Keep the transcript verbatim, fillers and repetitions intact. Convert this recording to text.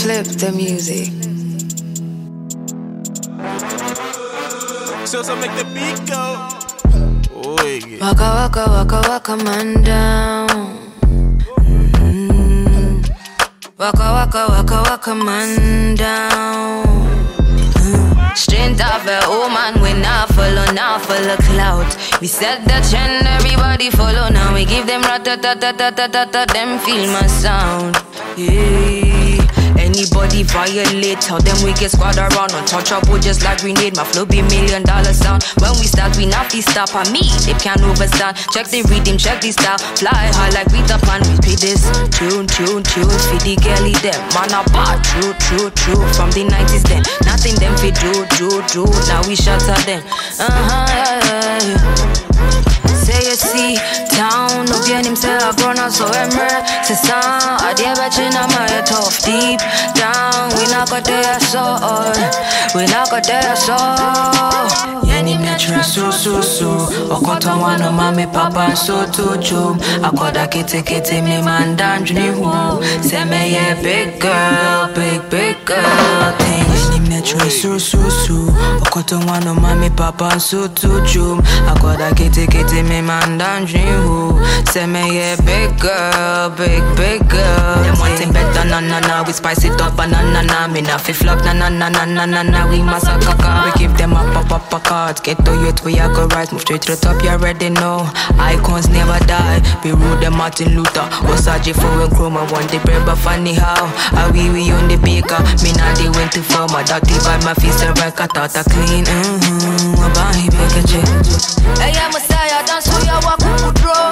flip the music. So, so make the beat go. Oh, yeah. Waka waka waka waka man down. Mm-hmm. Waka waka waka waka man down. Mm. Strength of a woman, we not follow, not follow clout. We set the trend, everybody follow. Now we give them rat-ta-ta-ta-ta-ta-ta-ta. Them feel my sound. Yeah. Anybody violate, tell them we get squad around. Untouchable just like grenade, my flow be million dollar sound. When we start, we not be stop on me, they can't overstand. Check the rhythm, check the style, fly high like Peter Pan. Repeat this, tune, tune, tune, for the girly them. Man a bar, true, true, true, from the nineties then. Nothing them fi do, do, do, now we shatter them. Uh-huh, yeah, yeah. Say you see, town, no bien himself, run out so emer. Say sound, I dare bet you now my tough deep down. We not got there so, we not got there so. Yani metre so so so. Okoto wano mami papa so to chum. Akoda kete kete me man down juni hu. Say me yeah big girl, big big girl thing. Yani metre so so so. Okoto wano mami papa so to chum. Akoda kete kete me man down juni hu. Say me yeah big girl, big big girl. Them wanting better na na na. We spice it up na na na. Me na fi flop na na na na na na na. We massacre. We give them a pop up a car. Get to youth, we a go rise, move straight to the top, you already know. Icons never die, be rude them Martin Luther. Osaji for when chroma, want the bread but funny how. I we we on the baker, me now they went too far. My dirty by my feet, so I cut out a clean. Mm-hmm, I buy he make a check. Hey, I'm a Messiah, dance for your walk, who draw.